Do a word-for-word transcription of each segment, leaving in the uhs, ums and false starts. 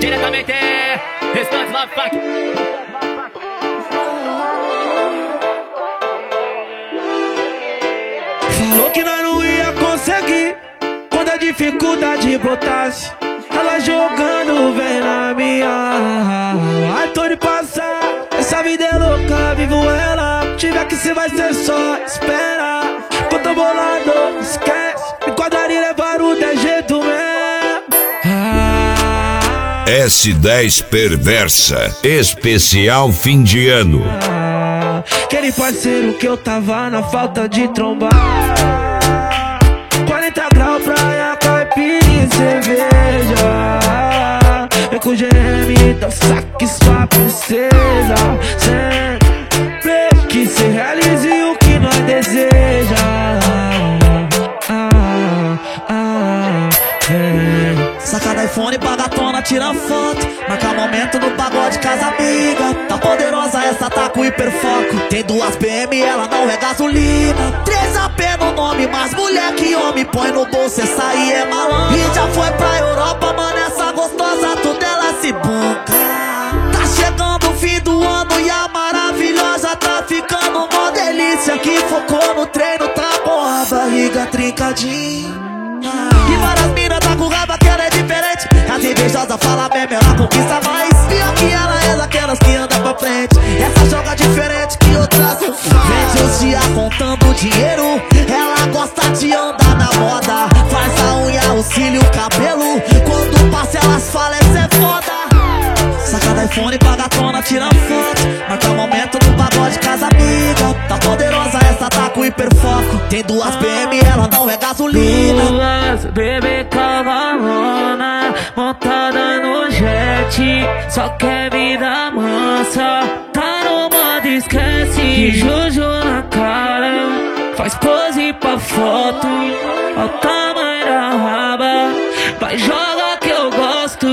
Diretamente, Restantes Love Funk. Falou que nós não ia conseguir quando a dificuldade botasse. Ela jogando vem na minha. Ai, tô de passar. Essa vida é louca, vivo ela. Tiver que se vai ser só espera. Que eu tô bolado, esquece. Me enquadrar e levar o dez jeito mesmo. Ah, S dez Perversa, especial fim de ano. ah, aquele parceiro que eu tava na falta de trombar. quarenta graus, praia, caipirinha e cerveja. Vem com o G M, dá saque sua princesa. Sempre que se realize o que nós deseja. Ah, ah, é. Saca do iPhone, paga a tona, tira foto. Marca momento no pagode, casa amiga. Tá poderosa essa, tá com hiperfoco. Tem duas P M, ela não é gasolina. Três A P no nome, mas mulher que homem põe no bolso, essa aí é malandra. E já foi pra Europa, mano, essa gostosa, tudo ela se banca. Tá chegando o fim do ano e a maravilhosa tá ficando mó delícia. Que focou no treino, tá com a barriga trincadinha. E várias minas tá com raiva que ela é diferente. As invejosas fala mesmo, ela conquista mais. Pior que ela é daquelas que anda pra frente. Essa joga diferente que outras não faz. Vende os dias contando dinheiro. Ela gosta de andar na moda. Faz a unha, o cílio, o cabelo. Quando passa elas falam, essa é foda. Saca do iPhone, paga a tona, tira foto. Marca momento no pagode, casa amiga. Tá poderosa essa, tá com hiperfoco. Tem duas P M, ela não é gasolina. Duas bebê cavalona, montada no jet. Só quer vida mansa, tá no modo esquece. Que Jojo na cara, faz pose pra foto. Ó o tamanho da raba, vai joga que eu gosto.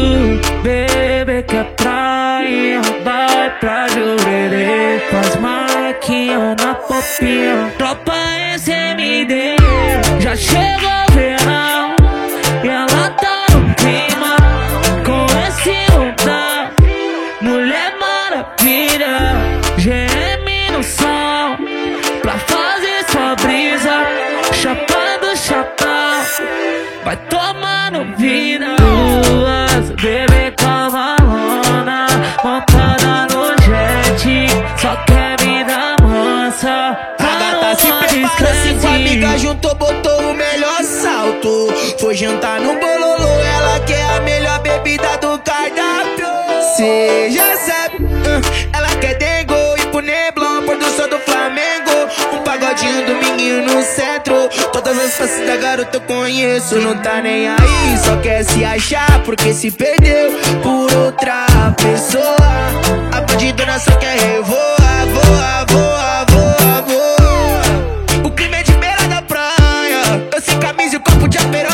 Bebê que é praia, vai pra Jurerê. Faz marquinha na popinha, tropa S M D. Já chegou o verão e ela tá no clima. Com esse lugar, Mulher Maravilha. G M no som, pra fazer sua brisa. Chapando chapéu, vai tomando vida. Duas bebê cavalona, montada no jet. Só quer vida mansa, A gata se prepara, cinco amigas juntou, botou o melhor salto. Foi jantar no bololô, ela quer a melhor bebida do cardápio. Cê já sabe, uh, ela quer dengo e pro Neblon, produção do Flamengo. Um pagodinho dominguinho no centro. Todas as faces da garota eu conheço. Não tá nem aí, só quer se achar porque se perdeu por outra pessoa. A bandidona só quer revoar, voa, voa, voa, voa. O clima é de beira da praia, eu sem camisa e o copo de aperol.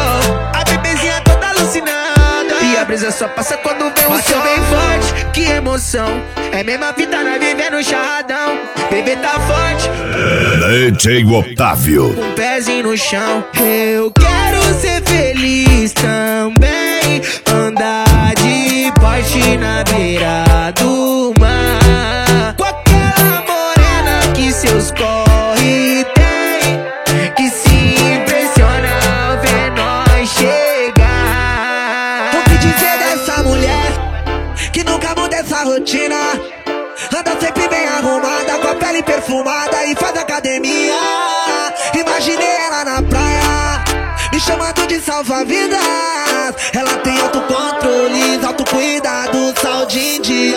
A bebezinha toda alucinada e a brisa só passa quando vem o som bem forte. Que emoção, é mesma vida nós vivendo charradão. Bebê tá forte, D J Otávio. um pezinho no chão. Eu quero ser feliz também. Andar de Porsche na beira do mar, com aquela morena que seus corre tem, que se impressiona ao ver nós chegar. O que dizer dessa mulher que nunca muda essa rotina? Anda sempre bem arrumada, com a pele perfumada e faz academia. Imaginei ela na praia, me chamando de salva-vidas. Ela tem autocontrole, autocuidado, saúde em dia.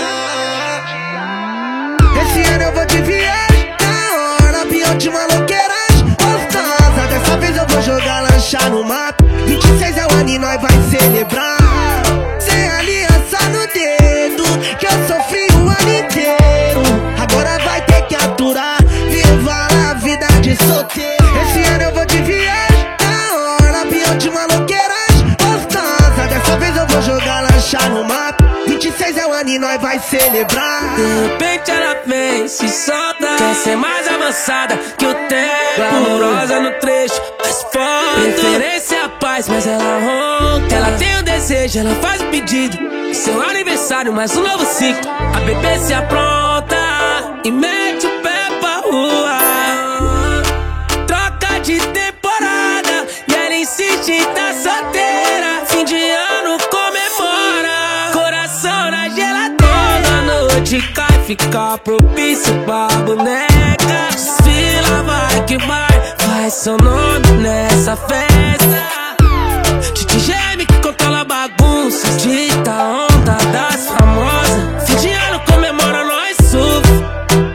Esse ano eu vou de viagem, na hora pior de maloqueiragem gostosa. Dessa vez eu vou jogar lancha no mato. vinte e seis é o ano e nós vai celebrar. Sem aliança no dedo, que eu sofri o ano inteiro. Agora vai ter que aturar, viva a vida de solteiro. Esse ano eu vou de viagem, na hora pior de maloqueiragem gostosa. Dessa vez eu vou jogar lancha no mato. vinte e seis é o ano e nós vai celebrar. de repente ela vem, se solta. Quer ser mais avançada que o tempo. Amorosa no trecho, mais forte. Preferência a paz, mas ela ronca. Ela tem o desejo, ela faz o pedido. Seu aniversário, mais um novo ciclo. A bebê se apronta e mete o pé pra rua. Troca de temporada e ela insiste em tá solteira. Fim de ano comemora, coração na geladeira. A noite cai, fica propício pra boneca. Desfila, vai que vai, faz seu nome nessa festa. Titi geme que controla a bagunça, dita a onda das famosas. Fim de ano comemora, nós surfa.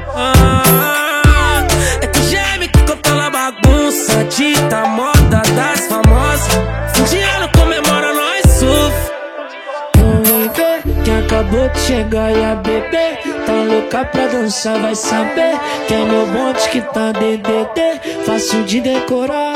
Ah, é que geme que controla a bagunça, dita a moda das famosas. Fim de ano comemora, nós surfa. Vem ver quem acabou de chegar e a bebê tá louca pra dançar, vai saber que é meu bonde que tá D D D, fácil de decorar.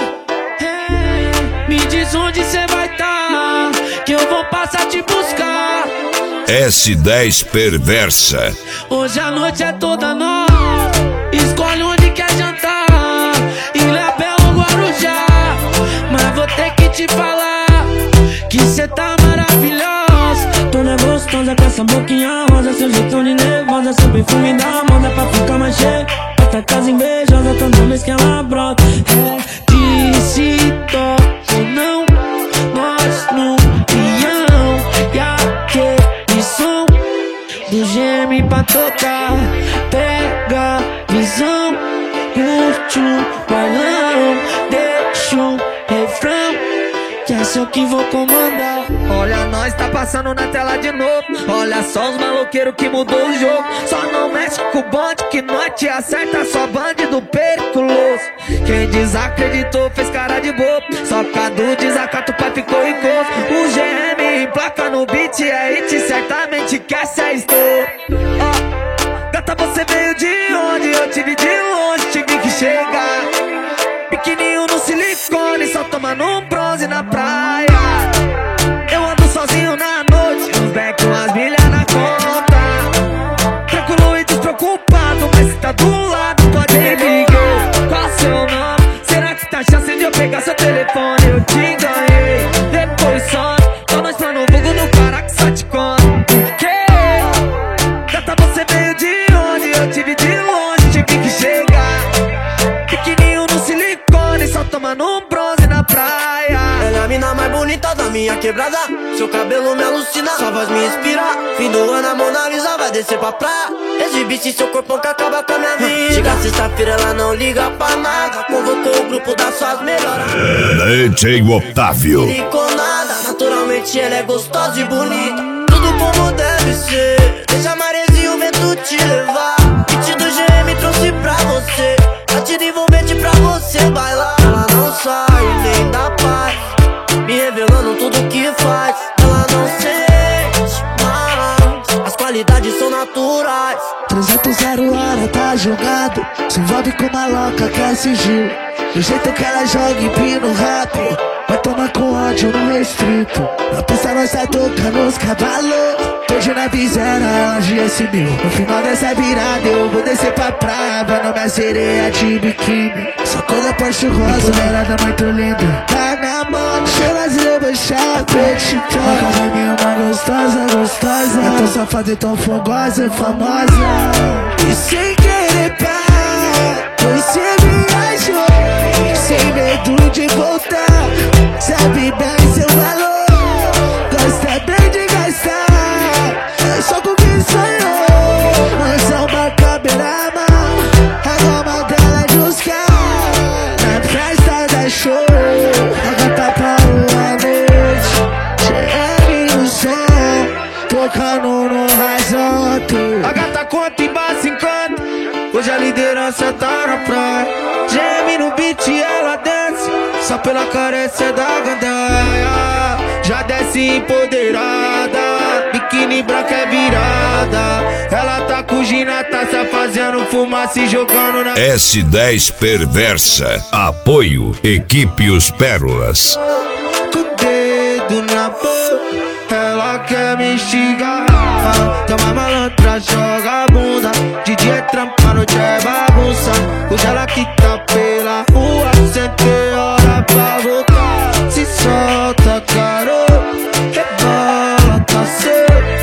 Me diz onde cê vai tá, que eu vou passar te buscar. S dez Perversa. Hoje a noite é toda nossa, escolhe onde quer jantar. Ilha Bela ou Guarujá, mas vou ter que te falar que cê tá maravilhosa. Toda gostosa com essa boquinha rosa, seu jeitão de nervosa, seu perfume da moda pra ficar mais cheio. Outra casa invejosa toda vez que ela brota. É de se toca, não, nós no peão. E aquele som do geme pra tocar, pega visão, curte o bailão, deixa um refrão, que é só que vou comandar. Olha, nós tá passando na tela de novo. Olha só os maloqueiros que mudou o jogo. Só não mexe com o bonde que nós te acerta, só bandido periculoso. Quem desacreditou fez cara de bobo, só Cadu desacato, o pai ficou em corpo. O G M emplaca no beat, é hit, certamente que essa é estouro. Ó, gata, você veio de onde? Eu tive de longe, tive que chegar. Pequenininho no silicone, só tomando um bronze na praia. Eu ando sozinho na noite, uns back, umas milhas na conta. Tranquilo e despreocupado, mas se tá do lado, pode me ligar. Qual seu nome? Será que tá chance de eu pegar seu telefone? Eu te ganhei, depois some. Tô nós pra no vulgo no cara que só te conta. Por quê? Gata, você veio de onde? Eu tive de longe, tive que chegar. Pequenininho no silicone, só tomando um bronze na praia. Ela é a mina mais bonita da minha quebrada. Seu cabelo me alucina, sua voz me inspira. Fim do ano a Mona Lisa vai descer pra praia. Exibisse seu corpão que acaba com a minha vida. Chega sexta-feira, ela não liga pra nada. Convocou o grupo das suas melhoras. D J Otávio. Ficou nada, naturalmente ela é gostosa e bonita. Tudo como deve ser, deixa a maresia e o vento te levar. Kit do G M trouxe pra você, batida envolvente pra você bailar. Ela não sai nem dá paz, me revelando tudo que faz. Ela não sente mais, as qualidades são naturais. trezentos zero hora tá jogado, se envolve com uma louca que é sigilo. Do jeito que ela joga empina rápido, vai tomar com ódio no restrito. Na pista nós tá tocando os cavalos, hoje na visera ela G S mil. No final dessa virada eu vou descer pra praia, vai na minha sereia de biquíni. Só coisa Porsche rosa, mulherada muito linda. Tá na mão, chama de debochar, petitão. Uma casa minha, uma gostosa, gostosa. É tão safada e tão fogosa, famosa. E sem querer parar, você viajou, sem medo de voltar. Sabe bem seu valor, gosta bem de gastar. É só com quem sonhou, mas é uma caberama. A goma dela é buscar na festa da show. A gata parou a noite, G M no som, tocando no horizonte. A gata conta e base encanta, hoje a liderança tá na praia. G M no beat ela desce, só pela carência da gandaia. Já desce empoderada, biquíni branca é virada. Ela tá com Gina, tá se fazendo fumaça e jogando na... S dez Perversa. Apoio Equipe Os Pérolas. Com o dedo na boca, ela quer me instigar. Tem uma malandra, joga a bunda. De dia é trampa, noite é bagunça. Hoje ela que tá pela rua, sem ter hora pra voltar. Se solta, garoto, rebola, tá cedo.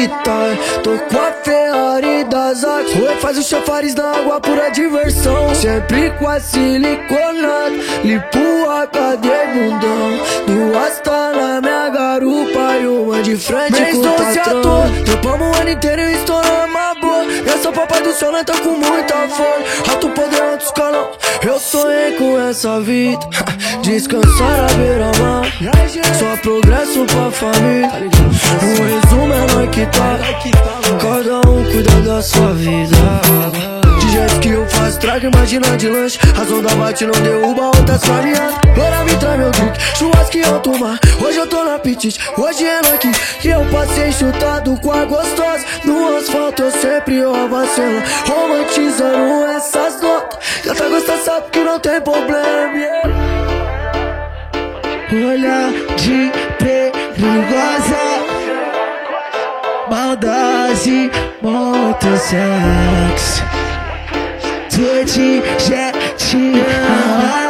militar. Tô com a Ferrari das artes. Oi, faz o chafariz da água, pura diversão. Sempre com a siliconada, limpo a cadeia e bundão. Duas tá na minha garupa e uma de frente mês com o patrão. Trampamos o ano inteiro e estouramos uma boa. Eu sou papai do céu, nós tá com muita fome. Alto poder, alto escalão. Eu sonhei com essa vida, descansar à beira-mar. Só progresso pra família. O resumo é nós que tá. Cada um cuida da sua vida. De jeito que eu faço trago, imagina de lanche. As ondas bate, não derruba outras caminhadas. Bora me traz meu drink, churrasco e alto mar. Hoje eu tô no apetite, hoje é nós aqui. E eu passei chutado com a gostosa. No asfalto eu sempre roubo a cena, romantizando essas notas. Já tá gostando, sabe que não tem problema, yeah. Olhar de perigosa, maldade, muito sexo. Tô de jet,